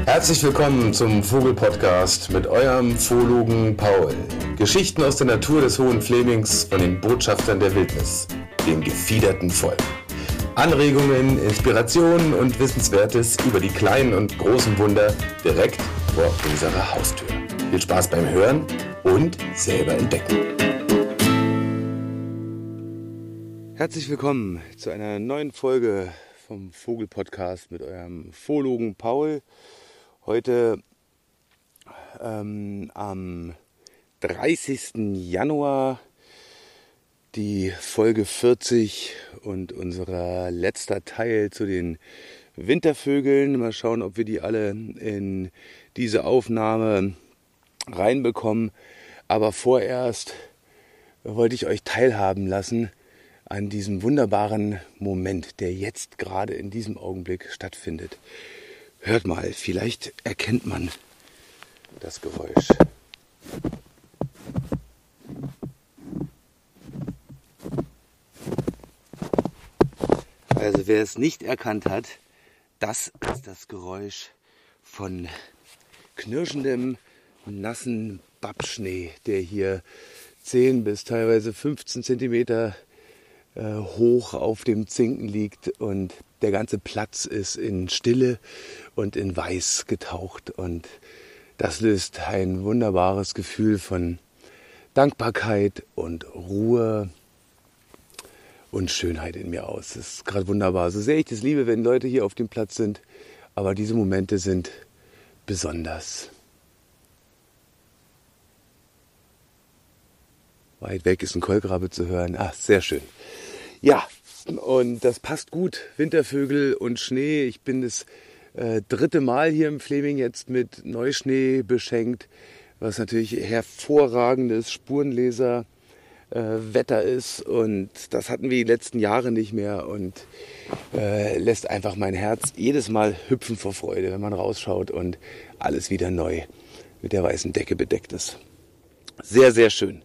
Herzlich willkommen zum Vogel-Podcast mit eurem Zoologen Paul. Geschichten aus der Natur des Hohen Flemings von den Botschaftern der Wildnis, dem gefiederten Volk. Anregungen, Inspirationen und Wissenswertes über die kleinen und großen Wunder direkt vor unserer Haustür. Viel Spaß beim Hören und selber entdecken. Herzlich willkommen zu einer neuen Folge vom Vogel-Podcast mit eurem Zoologen Paul. Heute am 30. Januar die Folge 40 und unser letzter Teil zu den Wintervögeln. Mal schauen, ob wir die alle in diese Aufnahme reinbekommen. Aber vorerst wollte ich euch teilhaben lassen an diesem wunderbaren Moment, der jetzt gerade in diesem Augenblick stattfindet. Hört mal, vielleicht erkennt man das Geräusch. Also wer es nicht erkannt hat, das ist das Geräusch von knirschendem, nassen Babschnee, der hier 10 bis teilweise 15 Zentimeter hoch auf dem Zinken liegt und der ganze Platz ist in Stille und in Weiß getaucht und das löst ein wunderbares Gefühl von Dankbarkeit und Ruhe und Schönheit in mir aus. Das ist gerade wunderbar. So sehr ich das liebe, wenn Leute hier auf dem Platz sind, aber diese Momente sind besonders. Weit weg ist ein Kolkrabe zu hören. Ach, sehr schön. Ja, und das passt gut. Wintervögel und Schnee. Ich bin das dritte Mal hier im Fleming jetzt mit Neuschnee beschenkt, was natürlich hervorragendes Spurenleser-Wetter ist. Und das hatten wir die letzten Jahre nicht mehr und lässt einfach mein Herz jedes Mal hüpfen vor Freude, wenn man rausschaut und alles wieder neu mit der weißen Decke bedeckt ist. Sehr, sehr schön.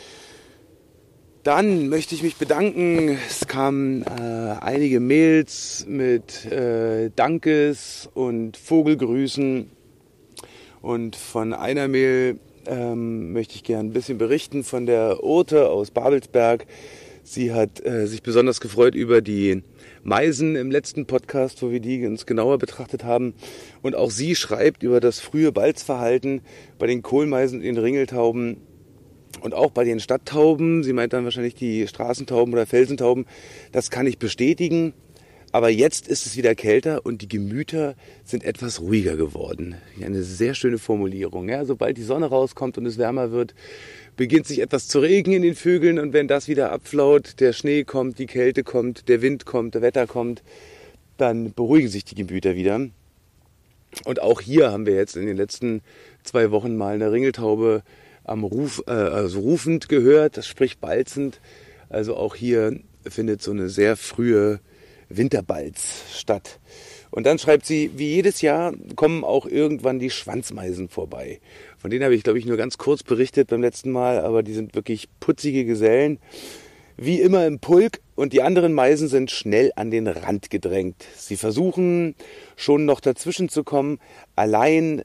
Dann möchte ich mich bedanken. Es kamen einige Mails mit Dankes und Vogelgrüßen. Und von einer Mail möchte ich gerne ein bisschen berichten von der Urte aus Babelsberg. Sie hat sich besonders gefreut über die Meisen im letzten Podcast, wo wir die ganz genauer betrachtet haben. Und auch sie schreibt über das frühe Balzverhalten bei den Kohlmeisen und den Ringeltauben. Und auch bei den Stadttauben, sie meint dann wahrscheinlich die Straßentauben oder Felsentauben, das kann ich bestätigen. Aber jetzt ist es wieder kälter und die Gemüter sind etwas ruhiger geworden. Eine sehr schöne Formulierung. Ja, sobald die Sonne rauskommt und es wärmer wird, beginnt sich etwas zu regnen in den Vögeln. Und wenn das wieder abflaut, der Schnee kommt, die Kälte kommt, der Wind kommt, der Wetter kommt, dann beruhigen sich die Gemüter wieder. Und auch hier haben wir jetzt in den letzten 2 Wochen mal eine Ringeltaube am rufend gehört, das spricht balzend. Also auch hier findet so eine sehr frühe Winterbalz statt. Und dann schreibt sie, wie jedes Jahr kommen auch irgendwann die Schwanzmeisen vorbei. Von denen habe ich, glaube ich, nur ganz kurz berichtet beim letzten Mal, aber die sind wirklich putzige Gesellen. Wie immer im Pulk und die anderen Meisen sind schnell an den Rand gedrängt. Sie versuchen schon noch dazwischen zu kommen, allein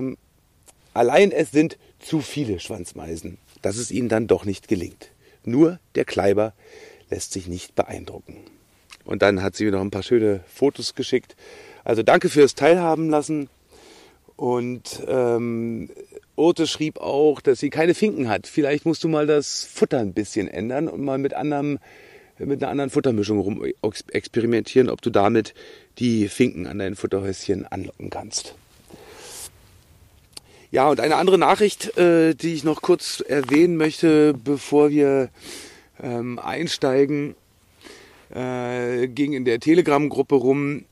es sind zu viele Schwanzmeisen, dass es ihnen dann doch nicht gelingt. Nur der Kleiber lässt sich nicht beeindrucken. Und dann hat sie mir noch ein paar schöne Fotos geschickt. Also danke fürs Teilhaben lassen. Und Urte schrieb auch, dass sie keine Finken hat. Vielleicht musst du mal das Futter ein bisschen ändern und mal mit einer anderen Futtermischung rum experimentieren, ob du damit die Finken an dein Futterhäuschen anlocken kannst. Ja, und eine andere Nachricht, die ich noch kurz erwähnen möchte, bevor wir einsteigen, ging in der Telegram-Gruppe rum.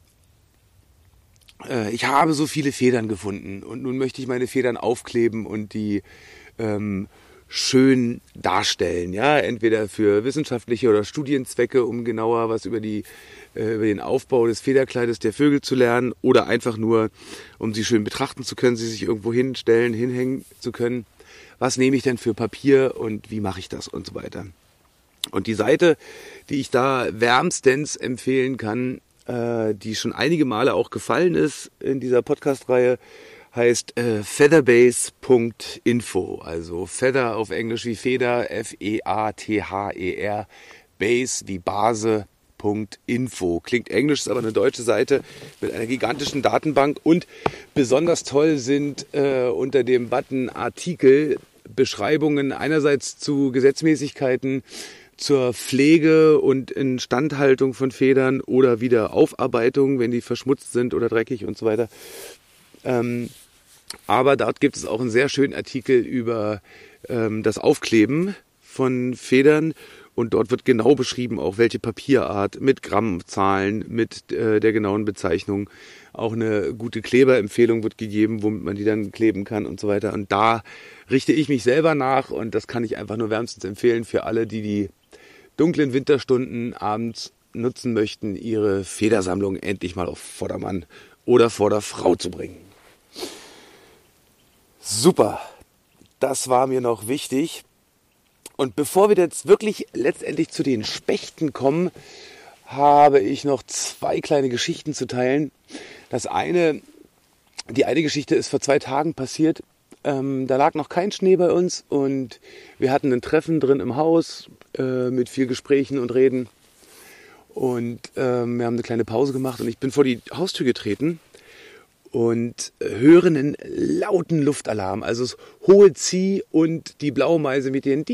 Ich habe so viele Federn gefunden und nun möchte ich meine Federn aufkleben und die schön darstellen. Ja, entweder für wissenschaftliche oder Studienzwecke, um genauer was über den Aufbau des Federkleides der Vögel zu lernen oder einfach nur, um sie schön betrachten zu können, sie sich irgendwo hinstellen, hinhängen zu können. Was nehme ich denn für Papier und wie mache ich das und so weiter. Und die Seite, die ich da wärmstens empfehlen kann, die schon einige Male auch gefallen ist in dieser Podcast-Reihe, heißt featherbase.info. Also Feather auf Englisch wie Feder, F-E-A-T-H-E-R, Base wie Base.info. Klingt englisch, ist aber eine deutsche Seite mit einer gigantischen Datenbank. Und besonders toll sind unter dem Button Artikel Beschreibungen einerseits zu Gesetzmäßigkeiten, zur Pflege und Instandhaltung von Federn oder wieder Aufarbeitung, wenn die verschmutzt sind oder dreckig und so weiter. Aber dort gibt es auch einen sehr schönen Artikel über das Aufkleben von Federn und dort wird genau beschrieben, auch welche Papierart mit Grammzahlen, mit der genauen Bezeichnung. Auch eine gute Kleberempfehlung wird gegeben, womit man die dann kleben kann und so weiter. Und da richte ich mich selber nach und das kann ich einfach nur wärmstens empfehlen für alle, die die dunklen Winterstunden abends nutzen möchten, ihre Federsammlung endlich mal auf Vordermann oder Vorderfrau zu bringen. Super, das war mir noch wichtig. Und bevor wir jetzt wirklich letztendlich zu den Spechten kommen, habe ich noch 2 kleine Geschichten zu teilen. Die eine Geschichte ist vor 2 Tagen passiert. Da lag noch kein Schnee bei uns und wir hatten ein Treffen drin im Haus mit viel Gesprächen und Reden. Und wir haben eine kleine Pause gemacht und ich bin vor die Haustür getreten und höre einen lauten Luftalarm, also das hohe Zieh und die Blaumeise mit den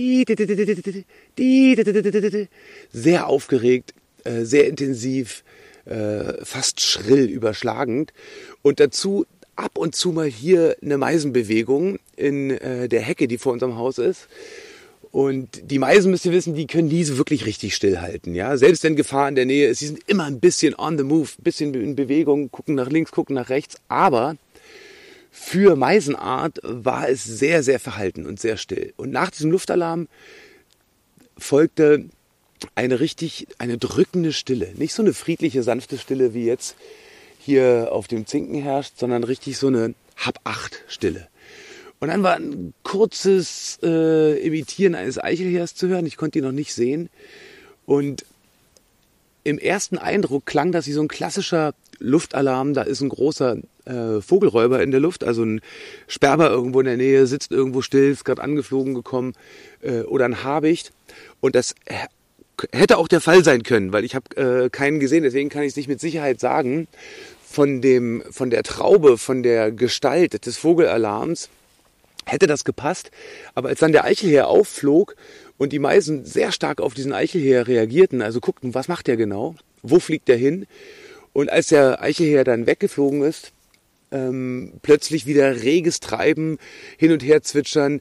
sehr aufgeregt, sehr intensiv, fast schrill überschlagend und dazu ab und zu mal hier eine Meisenbewegung in der Hecke, die vor unserem Haus ist. Und die Meisen, müsst ihr wissen, die können nie so wirklich richtig stillhalten. Ja? Selbst wenn Gefahr in der Nähe ist, sie sind immer ein bisschen on the move, ein bisschen in Bewegung, gucken nach links, gucken nach rechts. Aber für Meisenart war es sehr, sehr verhalten und sehr still. Und nach diesem Luftalarm folgte eine drückende Stille. Nicht so eine friedliche, sanfte Stille, wie jetzt hier auf dem Zinken herrscht, sondern richtig so eine Hab-Acht-Stille. Und dann war ein kurzes Imitieren eines Eichelhähers zu hören. Ich konnte ihn noch nicht sehen. Und im ersten Eindruck klang das wie so ein klassischer Luftalarm. Da ist ein großer Vogelräuber in der Luft, also ein Sperber irgendwo in der Nähe, sitzt irgendwo still, ist gerade angeflogen gekommen oder ein Habicht. Und das hätte auch der Fall sein können, weil ich habe keinen gesehen, deswegen kann ich es nicht mit Sicherheit sagen. Von der Traube, von der Gestalt des Vogelalarms hätte das gepasst. Aber als dann der Eichelhäher aufflog und die Meisen sehr stark auf diesen Eichelhäher reagierten, also guckten, was macht der genau, wo fliegt der hin? Und als der Eichelhäher dann weggeflogen ist, plötzlich wieder reges Treiben, hin und her zwitschern,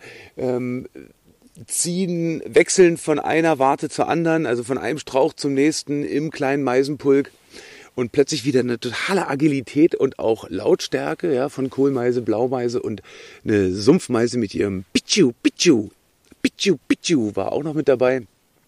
ziehen, wechseln von einer Warte zur anderen, also von einem Strauch zum nächsten im kleinen Meisenpulk. Und plötzlich wieder eine totale Agilität und auch Lautstärke, ja, von Kohlmeise, Blaumeise und eine Sumpfmeise mit ihrem Pichu, Pichu, Pichu, Pichu war auch noch mit dabei.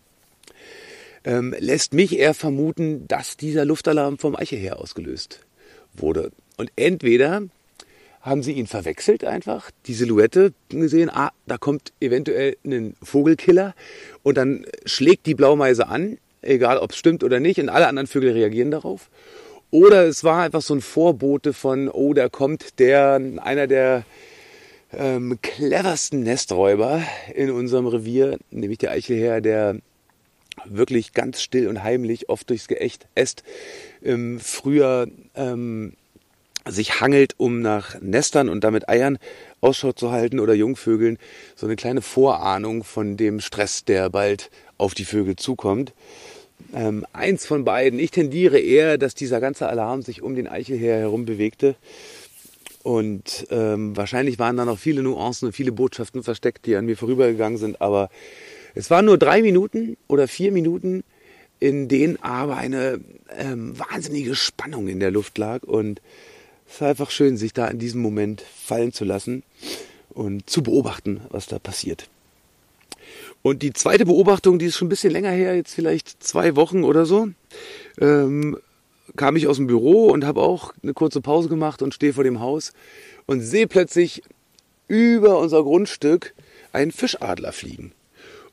Lässt mich eher vermuten, dass dieser Luftalarm vom Eichelhäher ausgelöst wurde. Und entweder haben sie ihn verwechselt einfach, die Silhouette gesehen, da kommt eventuell ein Vogelkiller und dann schlägt die Blaumeise an, egal ob es stimmt oder nicht, und alle anderen Vögel reagieren darauf. Oder es war einfach so ein Vorbote von, da kommt einer der cleversten Nesträuber in unserem Revier, nämlich der Eichelhäher, der wirklich ganz still und heimlich oft durchs Geäst im Frühjahr sich hangelt, um nach Nestern und damit Eiern Ausschau zu halten oder Jungvögeln. So eine kleine Vorahnung von dem Stress, der bald auf die Vögel zukommt. Eins von beiden. Ich tendiere eher, dass dieser ganze Alarm sich um den Eichelhäher herum bewegte. Und wahrscheinlich waren da noch viele Nuancen und viele Botschaften versteckt, die an mir vorübergegangen sind. Aber es waren nur 3 Minuten oder 4 Minuten, in denen aber eine wahnsinnige Spannung in der Luft lag. Und es war einfach schön, sich da in diesem Moment fallen zu lassen und zu beobachten, was da passiert. Und die zweite Beobachtung, die ist schon ein bisschen länger her, jetzt vielleicht 2 Wochen oder so, kam ich aus dem Büro und habe auch eine kurze Pause gemacht und stehe vor dem Haus und sehe plötzlich über unser Grundstück einen Fischadler fliegen.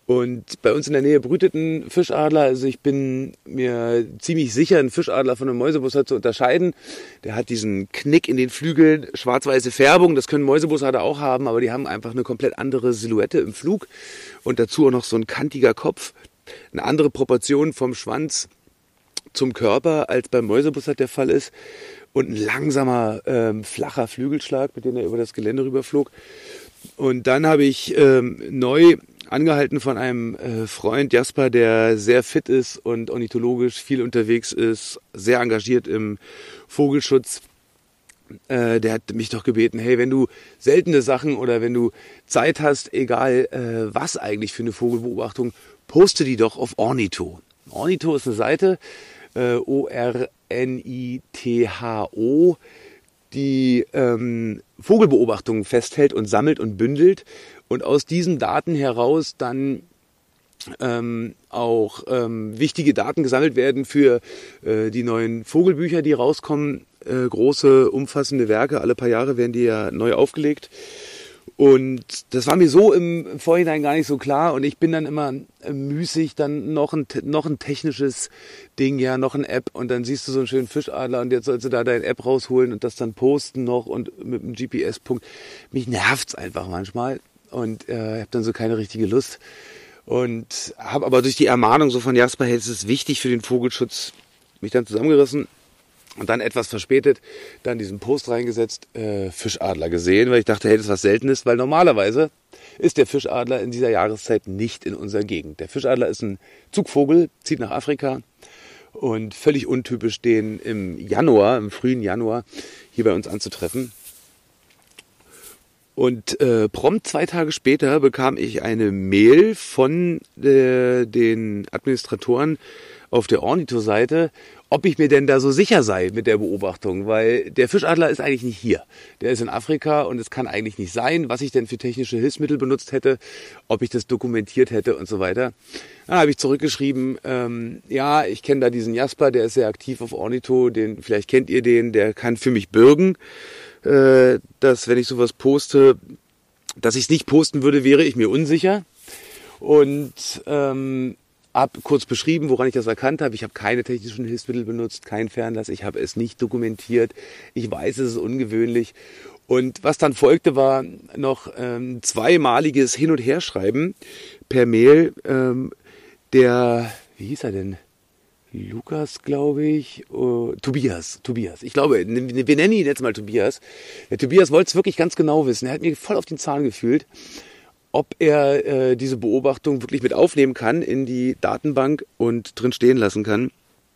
Und bei uns in der Nähe brütet ein Fischadler. Also ich bin mir ziemlich sicher, einen Fischadler von einem Mäusebussard zu unterscheiden. Der hat diesen Knick in den Flügeln, schwarz-weiße Färbung. Das können Mäusebussarde auch haben, aber die haben einfach eine komplett andere Silhouette im Flug. Und dazu auch noch so ein kantiger Kopf. Eine andere Proportion vom Schwanz zum Körper, als beim Mäusebussard der Fall ist. Und ein langsamer, flacher Flügelschlag, mit dem er über das Gelände rüberflog. Und dann habe ich neu angehalten von einem Freund, Jasper, der sehr fit ist und ornithologisch viel unterwegs ist, sehr engagiert im Vogelschutz. Der hat mich doch gebeten, hey, wenn du seltene Sachen oder wenn du Zeit hast, egal was eigentlich für eine Vogelbeobachtung, poste die doch auf Ornitho. Ornitho ist eine Seite, ORNITHO, die Vogelbeobachtungen festhält und sammelt und bündelt und aus diesen Daten heraus dann auch wichtige Daten gesammelt werden für die neuen Vogelbücher, die rauskommen. Große, umfassende Werke, alle paar Jahre werden die ja neu aufgelegt. Und das war mir so im Vorhinein gar nicht so klar. Und ich bin dann immer müßig, dann noch ein technisches Ding, ja, noch eine App. Und dann siehst du so einen schönen Fischadler und jetzt sollst du da deine App rausholen und das dann posten noch und mit einem GPS-Punkt. Mich nervt's einfach manchmal und ich habe dann so keine richtige Lust. Und habe aber durch die Ermahnung so von Jasper, hey, es ist wichtig für den Vogelschutz, mich dann zusammengerissen. Und dann etwas verspätet, dann diesen Post reingesetzt, Fischadler gesehen, weil ich dachte, hey, das ist was Seltenes, weil normalerweise ist der Fischadler in dieser Jahreszeit nicht in unserer Gegend. Der Fischadler ist ein Zugvogel, zieht nach Afrika und völlig untypisch, den im frühen Januar hier bei uns anzutreffen. Und prompt 2 Tage später bekam ich eine Mail von den Administratoren auf der Ornitho-Seite, ob ich mir denn da so sicher sei mit der Beobachtung, weil der Fischadler ist eigentlich nicht hier. Der ist in Afrika und es kann eigentlich nicht sein, was ich denn für technische Hilfsmittel benutzt hätte, ob ich das dokumentiert hätte und so weiter. Dann habe ich zurückgeschrieben, ja, ich kenne da diesen Jasper, der ist sehr aktiv auf Ornitho, vielleicht kennt ihr den, der kann für mich bürgen, dass wenn ich sowas poste, dass ich es nicht posten würde, wäre ich mir unsicher. Und habe kurz beschrieben, woran ich das erkannt habe. Ich habe keine technischen Hilfsmittel benutzt, kein Fernlass, ich habe es nicht dokumentiert. Ich weiß, es ist ungewöhnlich. Und was dann folgte, war noch zweimaliges Hin- und Herschreiben per Mail. Wie hieß er denn? Lukas, glaube ich. Tobias. Ich glaube, wir nennen ihn jetzt mal Tobias. Der Tobias wollte es wirklich ganz genau wissen. Er hat mir voll auf den Zahn gefühlt, ob er diese Beobachtung wirklich mit aufnehmen kann in die Datenbank und drin stehen lassen kann.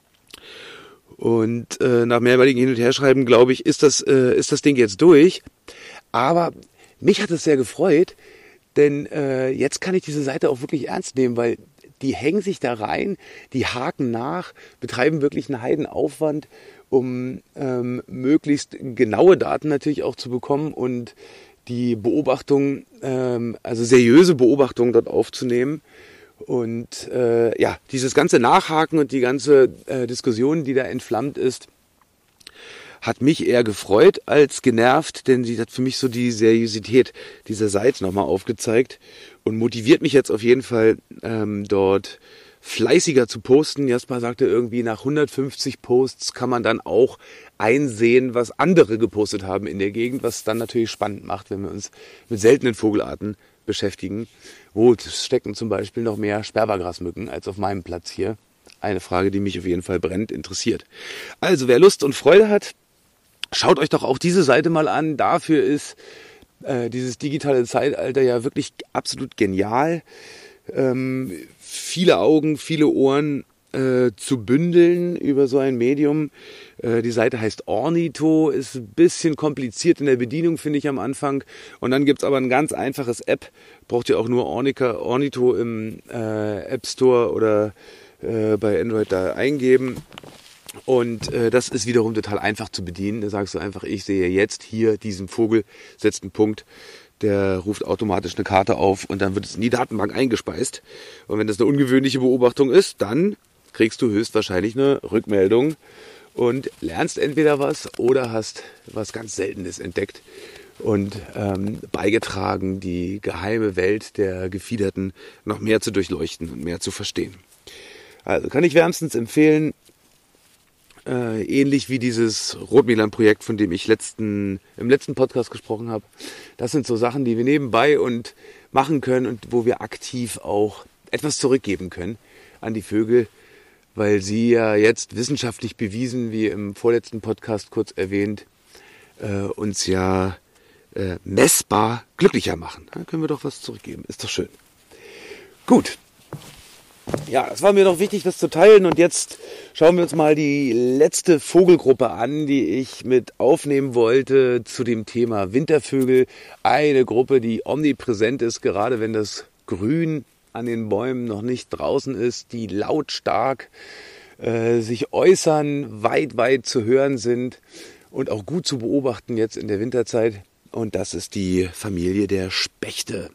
Und nach mehrmaligen Hin- und Herschreiben, glaube ich, ist das Ding jetzt durch. Aber mich hat es sehr gefreut, denn jetzt kann ich diese Seite auch wirklich ernst nehmen, weil die hängen sich da rein, die haken nach, betreiben wirklich einen Heidenaufwand, um möglichst genaue Daten natürlich auch zu bekommen und die Beobachtung, also seriöse Beobachtungen dort aufzunehmen. Und dieses ganze Nachhaken und die ganze Diskussion, die da entflammt ist, hat mich eher gefreut als genervt, denn sie hat für mich so die Seriosität dieser Seite nochmal aufgezeigt und motiviert mich jetzt auf jeden Fall dort fleißiger zu posten. Jasper sagte irgendwie, nach 150 Posts kann man dann auch einsehen, was andere gepostet haben in der Gegend, was dann natürlich spannend macht, wenn wir uns mit seltenen Vogelarten beschäftigen. Wo stecken zum Beispiel noch mehr Sperbergrasmücken als auf meinem Platz hier? Eine Frage, die mich auf jeden Fall brennend interessiert. Also, wer Lust und Freude hat, schaut euch doch auch diese Seite mal an. Dafür ist dieses digitale Zeitalter ja wirklich absolut genial. Viele Augen, viele Ohren zu bündeln über so ein Medium. Die Seite heißt Ornitho, ist ein bisschen kompliziert in der Bedienung, finde ich am Anfang. Und dann gibt's aber ein ganz einfaches App. Braucht ihr auch nur Ornitho im App Store oder bei Android da eingeben. Und das ist wiederum total einfach zu bedienen. Da sagst du einfach, ich sehe jetzt hier diesen Vogel, setzt einen Punkt, der ruft automatisch eine Karte auf und dann wird es in die Datenbank eingespeist. Und wenn das eine ungewöhnliche Beobachtung ist, dann kriegst du höchstwahrscheinlich eine Rückmeldung und lernst entweder was oder hast was ganz Seltenes entdeckt. und beigetragen, die geheime Welt der Gefiederten noch mehr zu durchleuchten und mehr zu verstehen. Also kann ich wärmstens empfehlen, ähnlich wie dieses Rotmilan-Projekt, von dem ich im letzten Podcast gesprochen habe. Das sind so Sachen, die wir nebenbei und machen können und wo wir aktiv auch etwas zurückgeben können an die Vögel, weil sie ja jetzt wissenschaftlich bewiesen, wie im vorletzten Podcast kurz erwähnt, uns ja messbar glücklicher machen. Da können wir doch was zurückgeben. Ist doch schön. Gut. Ja, es war mir noch wichtig, das zu teilen. Und jetzt schauen wir uns mal die letzte Vogelgruppe an, die ich mit aufnehmen wollte zu dem Thema Wintervögel. Eine Gruppe, die omnipräsent ist, gerade wenn das Grün an den Bäumen noch nicht draußen ist, die lautstark sich äußern, weit zu hören sind und auch gut zu beobachten jetzt in der Winterzeit. Und das ist die Familie der Spechte.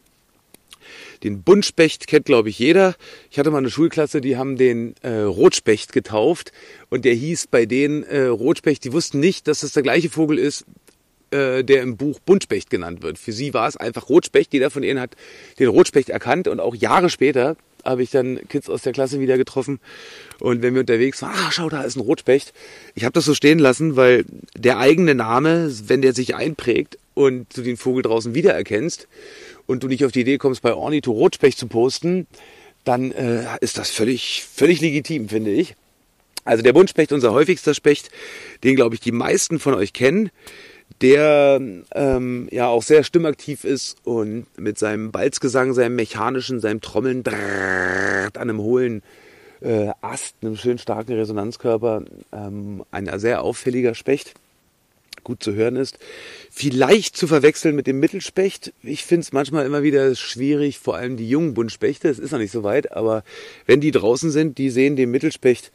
Den Buntspecht kennt, glaube ich, jeder. Ich hatte mal eine Schulklasse, die haben den Rotspecht getauft. Und der hieß bei denen Rotspecht. Die wussten nicht, dass das der gleiche Vogel ist, der im Buch Buntspecht genannt wird. Für sie war es einfach Rotspecht. Jeder von ihnen hat den Rotspecht erkannt. Und auch Jahre später habe ich dann Kids aus der Klasse wieder getroffen. Und wenn wir unterwegs waren, schau, da ist ein Rotspecht. Ich habe das so stehen lassen, weil der eigene Name, wenn der sich einprägt und du den Vogel draußen wiedererkennst, und du nicht auf die Idee kommst, bei Ornitho Rotspecht zu posten, dann ist das völlig legitim, finde ich. Also der Buntspecht, unser häufigster Specht, den, glaube ich, die meisten von euch kennen, der ja auch sehr stimmaktiv ist und mit seinem Balzgesang, seinem mechanischen, seinem Trommeln an einem hohlen Ast, einem schön starken Resonanzkörper, ein sehr auffälliger Specht, gut zu hören ist. Vielleicht zu verwechseln mit dem Mittelspecht. Ich finde es manchmal immer wieder schwierig, vor allem die jungen Buntspechte, es ist noch nicht so weit, aber wenn die draußen sind, die sehen dem Mittelspecht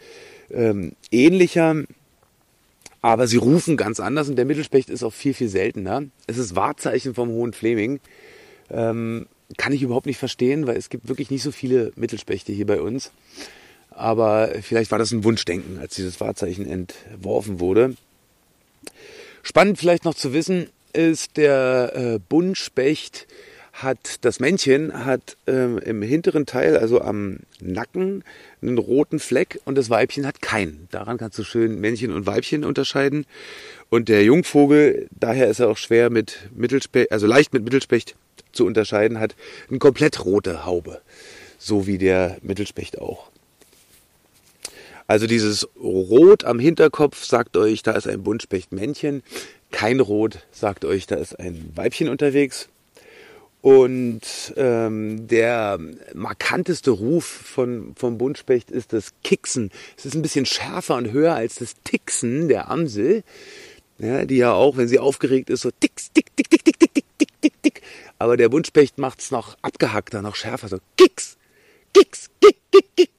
ähnlicher, aber sie rufen ganz anders und der Mittelspecht ist auch viel seltener. Es ist Wahrzeichen vom Hohen Fleming. Kann ich überhaupt nicht verstehen, weil es gibt wirklich nicht so viele Mittelspechte hier bei uns. Aber vielleicht war das ein Wunschdenken, als dieses Wahrzeichen entworfen wurde. Spannend vielleicht noch zu wissen ist, der Buntspecht das Männchen hat im hinteren Teil, also am Nacken, einen roten Fleck und das Weibchen hat keinen. Daran kannst du schön Männchen und Weibchen unterscheiden. Und der Jungvogel, daher ist er auch schwer mit Mittelspecht, also leicht mit Mittelspecht zu unterscheiden, hat eine komplett rote Haube, so wie der Mittelspecht auch. Also dieses Rot am Hinterkopf sagt euch, da ist ein Buntspechtmännchen. Kein Rot sagt euch, da ist ein Weibchen unterwegs. Und der markanteste Ruf vom Buntspecht ist das Kicksen. Es ist ein bisschen schärfer und höher als das Ticksen der Amsel, ja, die ja auch, wenn sie aufgeregt ist, so ticks, tick, tick, tick, tick, tick, tick, tick, tick, tick. Aber der Buntspecht macht es noch abgehackter, noch schärfer, so kicks, kicks, kick, kick, kick.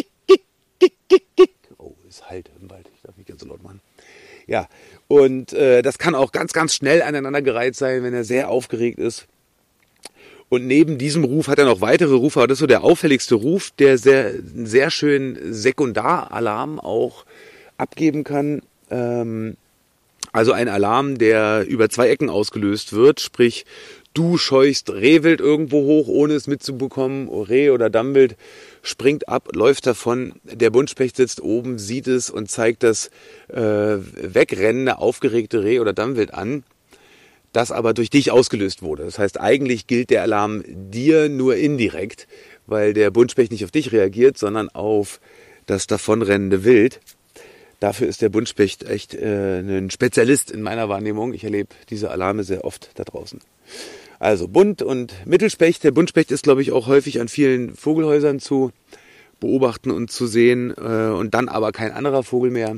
Oh, es halt im Wald. Ich darf nicht ganz so laut machen. Ja, und das kann auch ganz schnell aneinandergereiht sein, wenn er sehr aufgeregt ist. Und neben diesem Ruf hat er noch weitere Rufe, aber das ist so der auffälligste Ruf, der sehr schön Sekundaralarm auch abgeben kann. Also ein Alarm, der über 2 Ecken ausgelöst wird, sprich, du scheuchst Rehwild irgendwo hoch, ohne es mitzubekommen, Reh oder Dammwild springt ab, läuft davon, der Buntspecht sitzt oben, sieht es und zeigt das wegrennende, aufgeregte Reh oder Dammwild an, das aber durch dich ausgelöst wurde. Das heißt, eigentlich gilt der Alarm dir nur indirekt, weil der Buntspecht nicht auf dich reagiert, sondern auf das davonrennende Wild. Dafür ist der Buntspecht echt ein Spezialist in meiner Wahrnehmung. Ich erlebe diese Alarme sehr oft da draußen. Also Bunt- und Mittelspecht. Der Buntspecht ist, glaube ich, auch häufig an vielen Vogelhäusern zu beobachten und zu sehen und dann aber kein anderer Vogel mehr.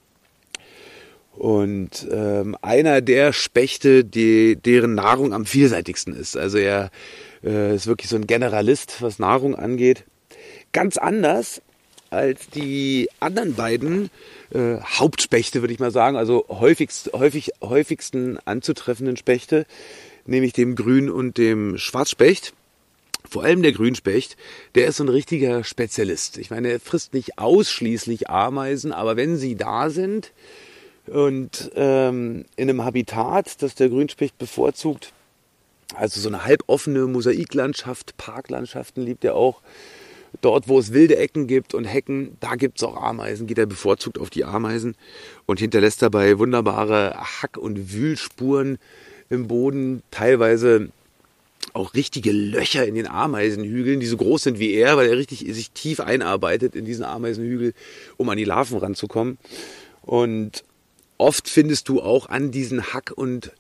Und einer der Spechte, deren Nahrung am vielseitigsten ist. Also er ist wirklich so ein Generalist, was Nahrung angeht. Ganz anders als die anderen beiden Hauptspechte, würde ich mal sagen, also häufigsten anzutreffenden Spechte, nämlich dem Grün- und dem Schwarzspecht. Vor allem der Grünspecht, der ist so ein richtiger Spezialist. Ich meine, er frisst nicht ausschließlich Ameisen, aber wenn sie da sind, Und in einem Habitat, das der Grünspecht bevorzugt, also so eine halboffene Mosaiklandschaft, Parklandschaften liebt er auch. Dort, wo es wilde Ecken gibt und Hecken, da gibt es auch Ameisen, geht er bevorzugt auf die Ameisen und hinterlässt dabei wunderbare Hack- und Wühlspuren im Boden, teilweise auch richtige Löcher in den Ameisenhügeln, die so groß sind wie er, weil er richtig sich tief einarbeitet in diesen Ameisenhügel, um an die Larven ranzukommen. Und oft findest du auch an diesen Hack- und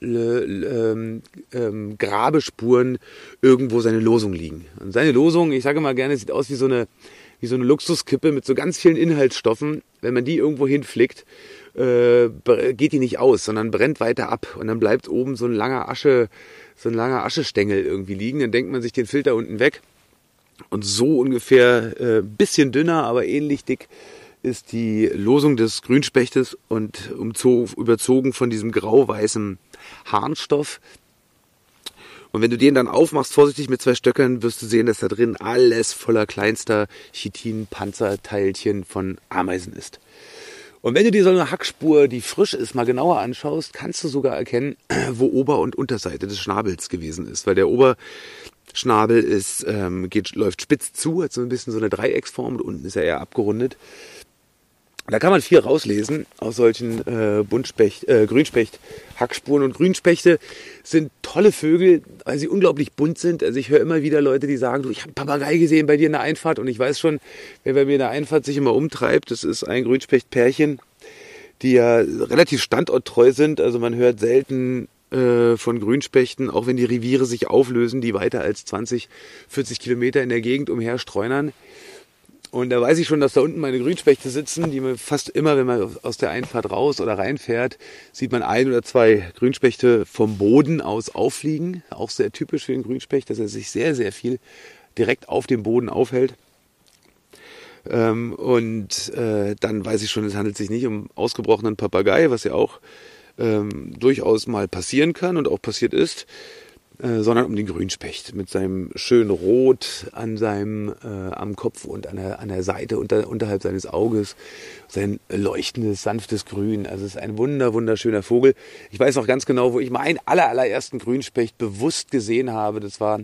Grabespuren irgendwo seine Losung liegen. Und seine Losung, ich sage mal gerne, sieht aus wie so eine Luxuskippe mit so ganz vielen Inhaltsstoffen. Wenn man die irgendwo hinflickt, geht die nicht aus, sondern brennt weiter ab. Und dann bleibt oben so ein langer Aschestängel irgendwie liegen. Dann denkt man sich den Filter unten weg. Und so ungefähr, bisschen dünner, aber ähnlich dick, ist die Losung des Grünspechtes und überzogen von diesem grau-weißen Harnstoff. Und wenn du den dann aufmachst, vorsichtig mit 2 Stöckern, wirst du sehen, dass da drin alles voller kleinster Chitin-Panzerteilchen von Ameisen ist. Und wenn du dir so eine Hackspur, die frisch ist, mal genauer anschaust, kannst du sogar erkennen, wo Ober- und Unterseite des Schnabels gewesen ist. Weil der Oberschnabel läuft spitz zu, hat so ein bisschen so eine Dreiecksform und unten ist er eher abgerundet. Da kann man viel rauslesen aus solchen Grünspecht-Hackspuren. Und Grünspechte sind tolle Vögel, weil sie unglaublich bunt sind. Also ich höre immer wieder Leute, die sagen, du, ich habe einen Papagei gesehen bei dir in der Einfahrt. Und ich weiß schon, wer bei mir in der Einfahrt sich immer umtreibt, das ist ein Grünspecht-Pärchen, die ja relativ standorttreu sind. Also man hört selten von Grünspechten, auch wenn die Reviere sich auflösen, die weiter als 20, 40 Kilometer in der Gegend umherstreunern. Und da weiß ich schon, dass da unten meine Grünspechte sitzen, die man fast immer, wenn man aus der Einfahrt raus oder reinfährt, sieht man 1 oder 2 Grünspechte vom Boden aus auffliegen. Auch sehr typisch für den Grünspecht, dass er sich sehr, sehr viel direkt auf dem Boden aufhält. Dann weiß ich schon, es handelt sich nicht um ausgebrochenen Papagei, was ja auch durchaus mal passieren kann und auch passiert ist, sondern um den Grünspecht mit seinem schönen Rot am Kopf und an der Seite unterhalb seines Auges, sein leuchtendes, sanftes Grün. Also es ist ein wunderschöner Vogel. Ich weiß auch ganz genau, wo ich meinen allerersten Grünspecht bewusst gesehen habe. Das war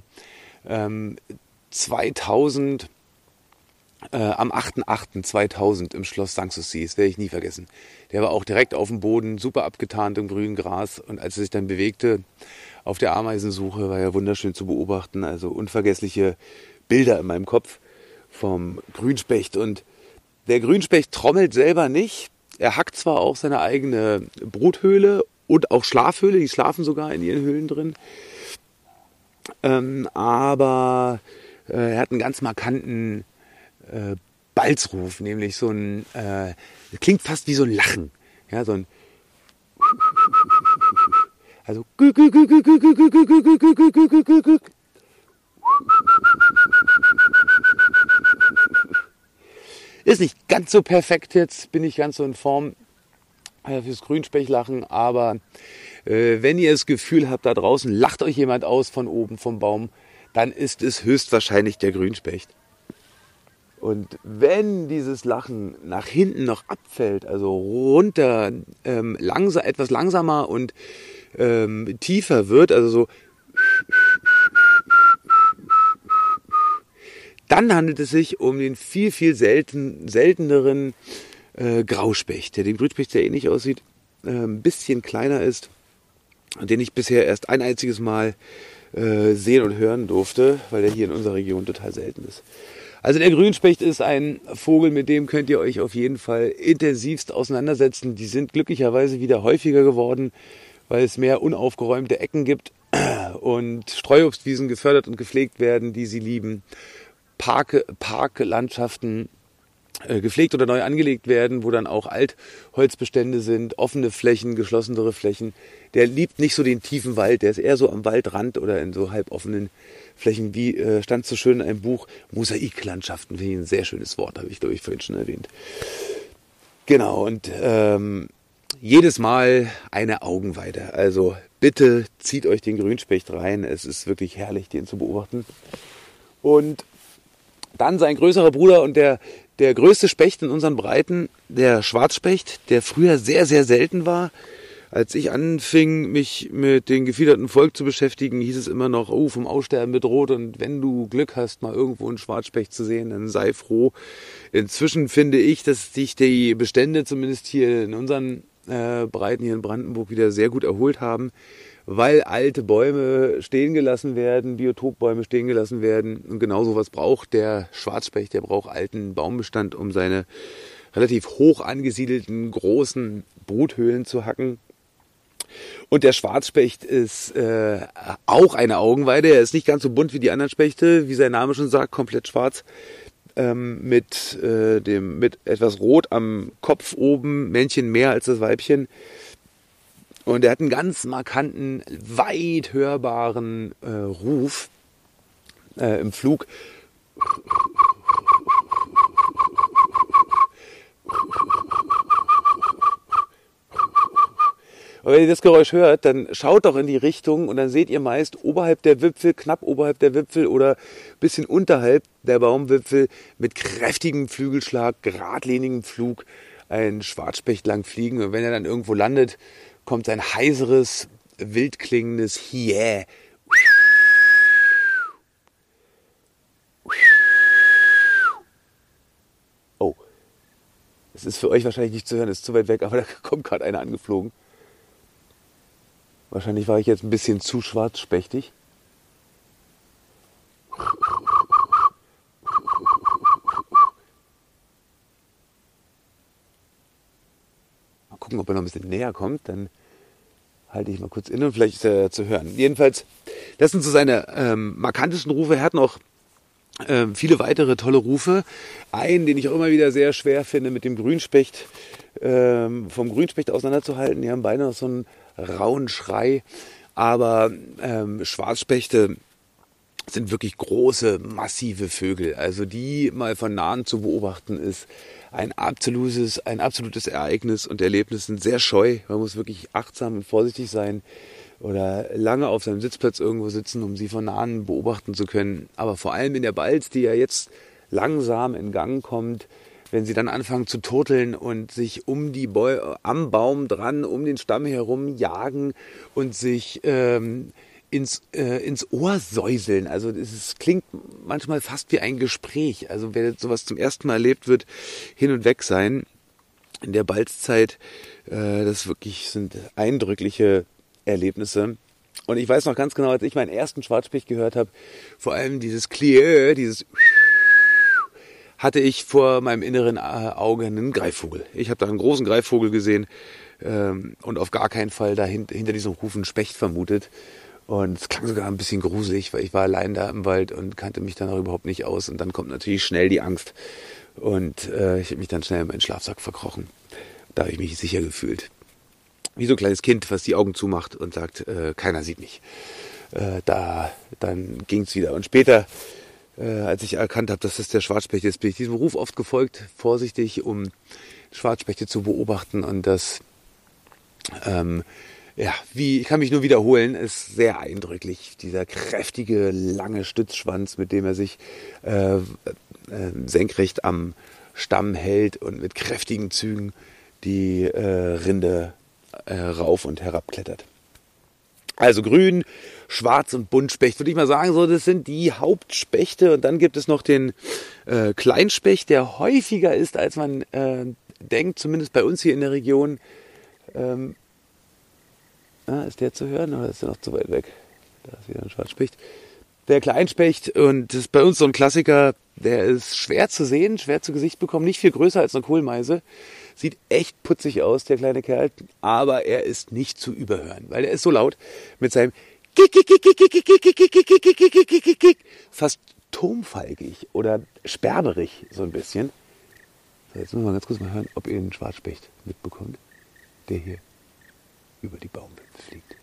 2000, am 8.8.2000 im Schloss Sanssouci. Das werde ich nie vergessen. Der war auch direkt auf dem Boden, super abgetarnt im grünen Gras. Und als er sich dann bewegte auf der Ameisensuche, war er wunderschön zu beobachten. Also unvergessliche Bilder in meinem Kopf vom Grünspecht. Und der Grünspecht trommelt selber nicht. Er hackt zwar auch seine eigene Bruthöhle und auch Schlafhöhle. Die schlafen sogar in ihren Höhlen drin. Aber er hat einen ganz markanten Balzruf, nämlich so ein, klingt fast wie so ein Lachen, ja, so ein, also, ist nicht ganz so perfekt jetzt, bin ich ganz so in Form fürs Grünspechlachen, aber wenn ihr das Gefühl habt, da draußen lacht euch jemand aus von oben vom Baum, dann ist es höchstwahrscheinlich der Grünspecht. Und wenn dieses Lachen nach hinten noch abfällt, also runter, etwas langsamer und tiefer wird, also so, dann handelt es sich um den viel selteneren Grauspecht, der dem Grünspecht sehr ähnlich aussieht, ein bisschen kleiner ist, den ich bisher erst ein einziges Mal sehen und hören durfte, weil der hier in unserer Region total selten ist. Also der Grünspecht ist ein Vogel, mit dem könnt ihr euch auf jeden Fall intensivst auseinandersetzen. Die sind glücklicherweise wieder häufiger geworden, weil es mehr unaufgeräumte Ecken gibt und Streuobstwiesen gefördert und gepflegt werden, die sie lieben. Parklandschaften gepflegt oder neu angelegt werden, wo dann auch Altholzbestände sind, offene Flächen, geschlossenere Flächen. Der liebt nicht so den tiefen Wald, der ist eher so am Waldrand oder in so halboffenen Flächen, wie stand so schön in einem Buch, Mosaiklandschaften, finde ich ein sehr schönes Wort, habe ich glaube ich vorhin schon erwähnt. Genau, und jedes Mal eine Augenweide. Also bitte zieht euch den Grünspecht rein, es ist wirklich herrlich, den zu beobachten. Und dann sein größerer Bruder und der Der größte Specht in unseren Breiten, der Schwarzspecht, der früher sehr, sehr selten war. Als ich anfing, mich mit dem gefiederten Volk zu beschäftigen, hieß es immer noch, oh, vom Aussterben bedroht. Und wenn du Glück hast, mal irgendwo einen Schwarzspecht zu sehen, dann sei froh. Inzwischen finde ich, dass sich die Bestände, zumindest hier in unseren Breiten hier in Brandenburg, wieder sehr gut erholt haben, weil alte Bäume stehen gelassen werden, Biotopbäume stehen gelassen werden. Und genau sowas braucht der Schwarzspecht, der braucht alten Baumbestand, um seine relativ hoch angesiedelten, großen Bruthöhlen zu hacken. Und der Schwarzspecht ist auch eine Augenweide. Er ist nicht ganz so bunt wie die anderen Spechte, wie sein Name schon sagt, komplett schwarz. Mit etwas Rot am Kopf oben, Männchen mehr als das Weibchen. Und er hat einen ganz markanten, weit hörbaren Ruf im Flug. Und wenn ihr das Geräusch hört, dann schaut doch in die Richtung und dann seht ihr meist oberhalb der Wipfel, knapp oberhalb der Wipfel oder ein bisschen unterhalb der Baumwipfel mit kräftigem Flügelschlag, geradlinigem Flug ein Schwarzspecht lang fliegen. Und wenn er dann irgendwo landet, kommt ein heiseres, wild klingendes Hiä. Oh, es ist für euch wahrscheinlich nicht zu hören, es ist zu weit weg, aber da kommt gerade einer angeflogen. Wahrscheinlich war ich jetzt ein bisschen zu schwarzspechtig. Mal gucken, ob er noch ein bisschen näher kommt. Dann halte ich mal kurz inne und vielleicht ist er zu hören. Jedenfalls, das sind so seine markantesten Rufe. Er hat noch viele weitere tolle Rufe. Einen, den ich auch immer wieder sehr schwer finde, mit dem Grünspecht, vom Grünspecht auseinanderzuhalten. Die haben beide noch so einen rauen Schrei. Aber Schwarzspechte sind wirklich große, massive Vögel. Also die mal von nahen zu beobachten ist ein absolutes Ereignis und Erlebnis. Sind sehr scheu. Man muss wirklich achtsam und vorsichtig sein oder lange auf seinem Sitzplatz irgendwo sitzen, um sie von nahen beobachten zu können. Aber vor allem in der Balz, die ja jetzt langsam in Gang kommt, wenn sie dann anfangen zu turteln und sich am Baum dran, um den Stamm herum jagen und sich ins Ohr säuseln. Also es klingt manchmal fast wie ein Gespräch. Also wer sowas zum ersten Mal erlebt, wird hin und weg sein. In der Balzzeit, das wirklich sind eindrückliche Erlebnisse. Und ich weiß noch ganz genau, als ich meinen ersten Schwarzspecht gehört habe, vor allem dieses Kliö, dieses hatte ich vor meinem inneren Auge einen Greifvogel. Ich habe da einen großen Greifvogel gesehen und auf gar keinen Fall hinter diesem Ruf einen Specht vermutet. Und es klang sogar ein bisschen gruselig, weil ich war allein da im Wald und kannte mich dann auch überhaupt nicht aus. Und dann kommt natürlich schnell die Angst. Und ich habe mich dann schnell in meinen Schlafsack verkrochen. Da habe ich mich sicher gefühlt. Wie so ein kleines Kind, was die Augen zumacht und sagt, keiner sieht mich. Dann ging es wieder. Und später, als ich erkannt habe, dass das der Schwarzspecht ist, bin ich diesem Ruf oft gefolgt, vorsichtig, um Schwarzspechte zu beobachten. Und das, ich kann mich nur wiederholen, ist sehr eindrücklich. Dieser kräftige, lange Stützschwanz, mit dem er sich senkrecht am Stamm hält und mit kräftigen Zügen die Rinde rauf und herab klettert. Also Grün, Schwarz und Buntspecht, würde ich mal sagen, so das sind die Hauptspechte. Und dann gibt es noch den Kleinspecht, der häufiger ist, als man denkt, zumindest bei uns hier in der Region. Ist der zu hören oder ist der noch zu weit weg? Da ist wieder ein Schwarzspecht. Der Kleinspecht, und das ist bei uns so ein Klassiker, der ist schwer zu sehen, schwer zu Gesicht bekommen, nicht viel größer als eine Kohlmeise. Sieht echt putzig aus, der kleine Kerl, aber er ist nicht zu überhören, weil er ist so laut mit seinem fast turmfalgig oder sperberig so ein bisschen. So, jetzt müssen wir ganz kurz mal hören, ob ihr den Schwarzspecht mitbekommt, der hier über die Baumwipfel fliegt.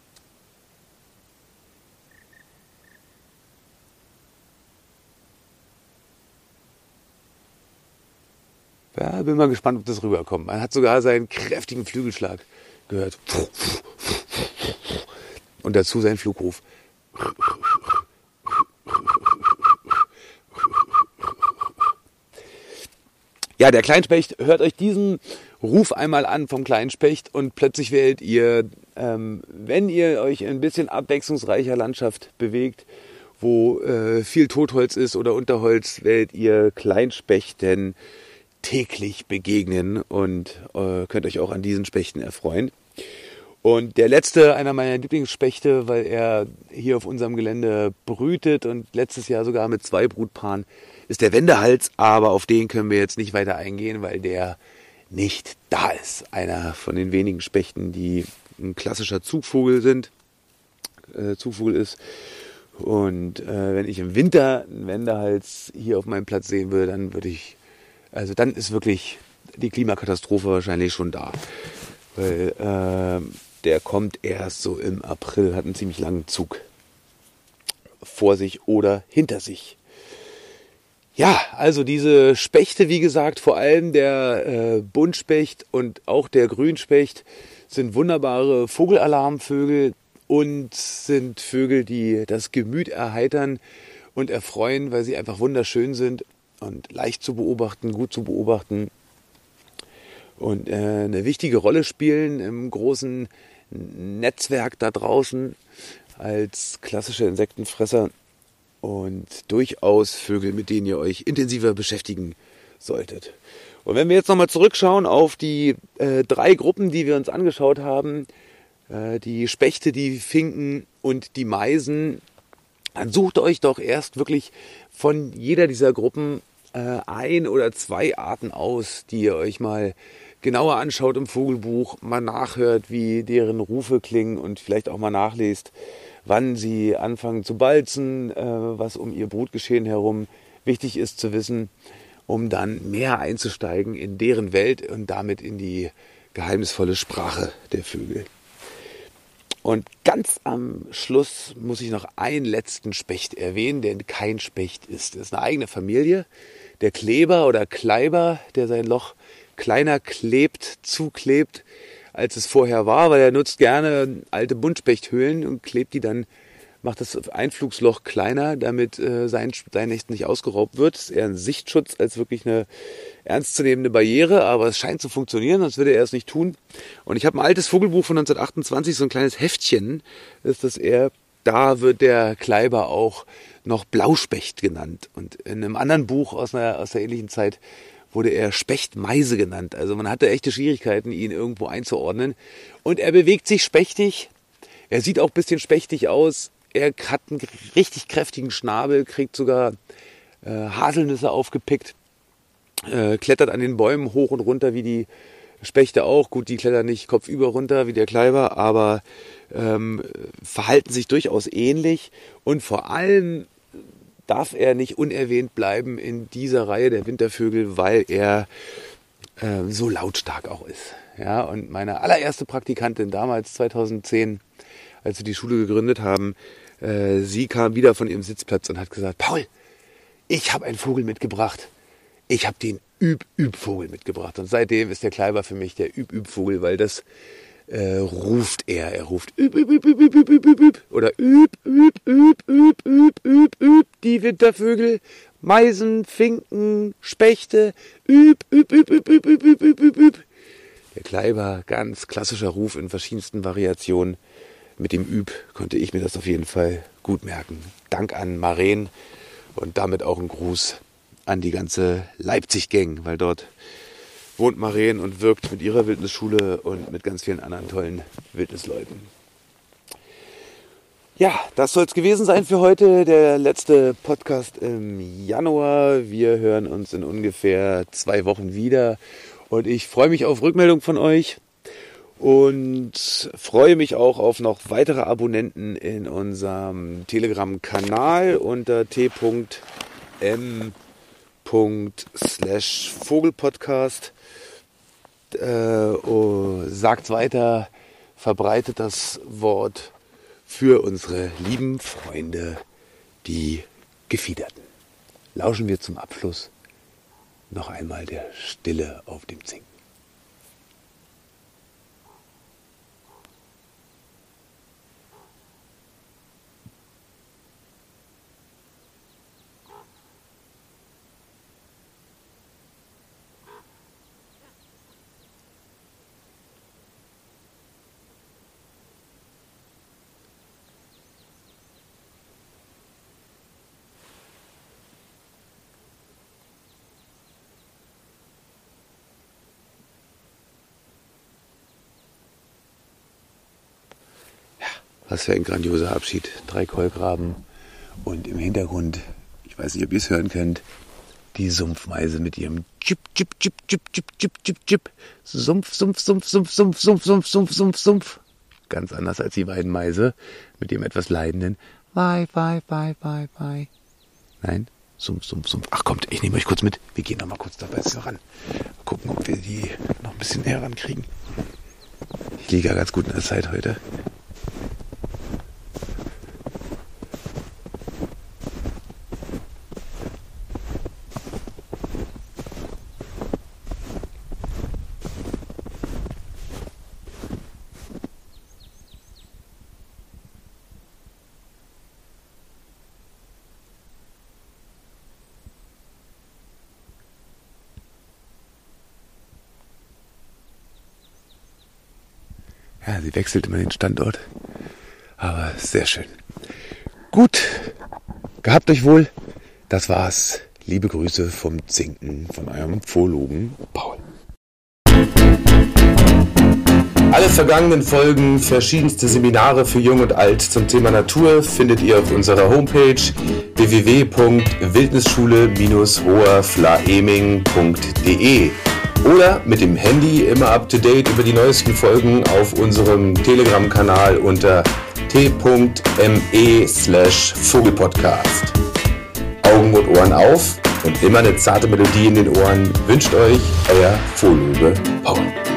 Ja, bin mal gespannt, ob das rüberkommt. Man hat sogar seinen kräftigen Flügelschlag gehört. Und dazu seinen Flugruf. Ja, der Kleinspecht, hört euch diesen Ruf einmal an vom Kleinspecht und plötzlich werdet ihr, wenn ihr euch in ein bisschen abwechslungsreicher Landschaft bewegt, wo viel Totholz ist oder Unterholz, werdet ihr Kleinspechten täglich begegnen und könnt euch auch an diesen Spechten erfreuen. Und der letzte, einer meiner Lieblingsspechte, weil er hier auf unserem Gelände brütet und letztes Jahr sogar mit 2 Brutpaaren, ist der Wendehals, aber auf den können wir jetzt nicht weiter eingehen, weil der nicht da ist. Einer von den wenigen Spechten, die ein klassischer Zugvogel ist. Und wenn ich im Winter einen Wendehals hier auf meinem Platz sehen würde, dann ist wirklich die Klimakatastrophe wahrscheinlich schon da. Weil der kommt erst so im April, hat einen ziemlich langen Zug vor sich oder hinter sich. Ja, also diese Spechte, wie gesagt, vor allem der Buntspecht und auch der Grünspecht sind wunderbare Vogelalarmvögel und sind Vögel, die das Gemüt erheitern und erfreuen, weil sie einfach wunderschön sind und leicht zu beobachten, gut zu beobachten und eine wichtige Rolle spielen im großen Netzwerk da draußen als klassische Insektenfresser und durchaus Vögel, mit denen ihr euch intensiver beschäftigen solltet. Und wenn wir jetzt nochmal zurückschauen auf die 3 Gruppen, die wir uns angeschaut haben, die Spechte, die Finken und die Meisen, dann sucht euch doch erst wirklich von jeder dieser Gruppen 1 oder 2 Arten aus, die ihr euch mal genauer anschaut im Vogelbuch, mal nachhört, wie deren Rufe klingen und vielleicht auch mal nachlest, wann sie anfangen zu balzen, was um ihr Brutgeschehen herum wichtig ist zu wissen, um dann mehr einzusteigen in deren Welt und damit in die geheimnisvolle Sprache der Vögel. Und ganz am Schluss muss ich noch einen letzten Specht erwähnen, der kein Specht ist. Das ist eine eigene Familie, der Kleber oder Kleiber, der sein Loch kleiner zuklebt, als es vorher war, weil er nutzt gerne alte Buntspechthöhlen und klebt die dann, macht das Einflugsloch kleiner, damit sein Nest nicht ausgeraubt wird. Das ist eher ein Sichtschutz als wirklich eine ernstzunehmende Barriere, aber es scheint zu funktionieren, sonst würde er es nicht tun. Und ich habe ein altes Vogelbuch von 1928, so ein kleines Heftchen, ist das eher, da wird der Kleiber auch noch Blauspecht genannt. Und in einem anderen Buch aus der ähnlichen Zeit wurde er Spechtmeise genannt. Also man hatte echte Schwierigkeiten, ihn irgendwo einzuordnen. Und er bewegt sich spechtig. Er sieht auch ein bisschen spechtig aus. Er hat einen richtig kräftigen Schnabel, kriegt sogar Haselnüsse aufgepickt, klettert an den Bäumen hoch und runter wie die Spechte auch. Gut, die klettern nicht kopfüber runter wie der Kleiber, aber verhalten sich durchaus ähnlich. Und vor allem darf er nicht unerwähnt bleiben in dieser Reihe der Wintervögel, weil er so lautstark auch ist. Ja, und meine allererste Praktikantin damals, 2010, als wir die Schule gegründet haben, sie kam wieder von ihrem Sitzplatz und hat gesagt, Paul, ich habe einen Vogel mitgebracht. Ich habe den Üb-Üb-Vogel mitgebracht. Und seitdem ist der Kleiber für mich der Üb-Üb-Vogel, weil das ruft er. Er ruft Üb, Üb, Üb, Üb, Üb, Üb, Üb, Üb, Üb. Oder Üb, Üb, Üb, Üb, Üb, Üb, Üb. Die Wintervögel, Meisen, Finken, Spechte. Üb, Üb, Üb, Üb, Üb, Üb, Üb, Üb, Üb, Üb. Der Kleiber, ganz klassischer Ruf in verschiedensten Variationen. Mit dem Üb konnte ich mir das auf jeden Fall gut merken. Dank an Maren und damit auch ein Gruß an die ganze Leipzig-Gang, weil dort wohnt Maren und wirkt mit ihrer Wildnisschule und mit ganz vielen anderen tollen Wildnisleuten. Ja, das soll es gewesen sein für heute. Der letzte Podcast im Januar. Wir hören uns in ungefähr 2 Wochen wieder. Und ich freue mich auf Rückmeldung von euch. Und freue mich auch auf noch weitere Abonnenten in unserem Telegram-Kanal unter t.m/Vogelpodcast. Sagt weiter, verbreitet das Wort für unsere lieben Freunde, die Gefiederten. Lauschen wir zum Abschluss noch einmal der Stille auf dem Zinken. Was für ein grandioser Abschied. 3 Kolkraben und im Hintergrund, ich weiß nicht, ob ihr es hören könnt, die Sumpfmeise mit ihrem Chip, Chip, Chip, Chip, Chip, Chip, Chip, Chip. Sumpf, Sumpf, Sumpf, Sumpf, Sumpf, Sumpf, Sumpf, Sumpf, Sumpf, Sumpf. Ganz anders als die Weidenmeise mit dem etwas leidenden Wei, Wei, Wei, Wei, Wei. Nein, Sumpf, Sumpf, Sumpf. Ach kommt, ich nehme euch kurz mit. Wir gehen noch mal kurz dabei ran. Mal gucken, ob wir die noch ein bisschen näher rankriegen. Ich liege ja ganz gut in der Zeit heute. Ja, sie wechselt immer den Standort. Aber sehr schön. Gut, gehabt euch wohl. Das war's. Liebe Grüße vom Zinken, von eurem Phologen Paul. Alle vergangenen Folgen, verschiedenste Seminare für Jung und Alt zum Thema Natur findet ihr auf unserer Homepage www.wildnisschule-hoherflaeming.de oder mit dem Handy immer up to date über die neuesten Folgen auf unserem Telegram-Kanal unter t.me/Vogelpodcast. Augen und Ohren auf und immer eine zarte Melodie in den Ohren wünscht euch euer Phologe Paul.